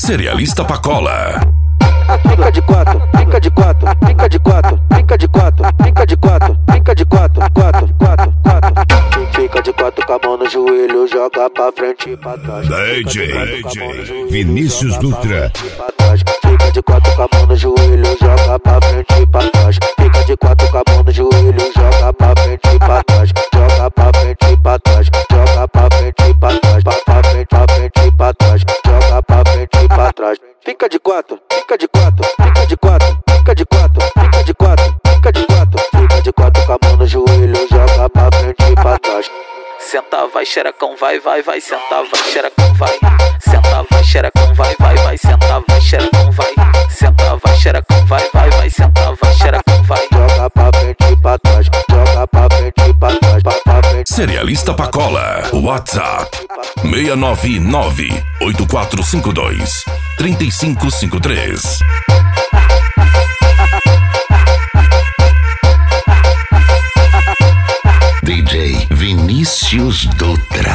Cerealista Pacola. Fica de quatro, fica de quatro, fica de quatro, fica de quatro, fica de quatro, fica de quatro, quatro, quatro, quatro. Fica de quatro com a mão no joelho, joga pra frente e pra trás. DJ Vinícius Dutra. Fica de quatro com a mão no joelho, joga pra frente e pra trás. Fica de quatro com a mão no joelho, joga pra frente e pra trás. Joga pra frente e pra trás, joga pra frente e pra trás. Pra frente e pra trás, joga pra frente e pra trás. Fica de quatro, fica de quatro, fica de quatro, fica de quatro, fica de quatro, fica de quatro. Fica de quatro com a mão no joelho, joga pra frente e pra trás. Senta, vai, xerecão, vai, vai, vai. Senta, vai, xerecão, vai. Senta, vai, xerecão, vai, vai, vai. Senta, vai, xerecão, vai. Senta, vai, xerecão, vai, vai, vai. Senta, vai, xerecão, vai. Joga pra frente e pra trás, joga pra frente e pra trás. Pra frente. Cerealista Pacola. WhatsApp 699-8452-3553. DJ Vinícius Dutra.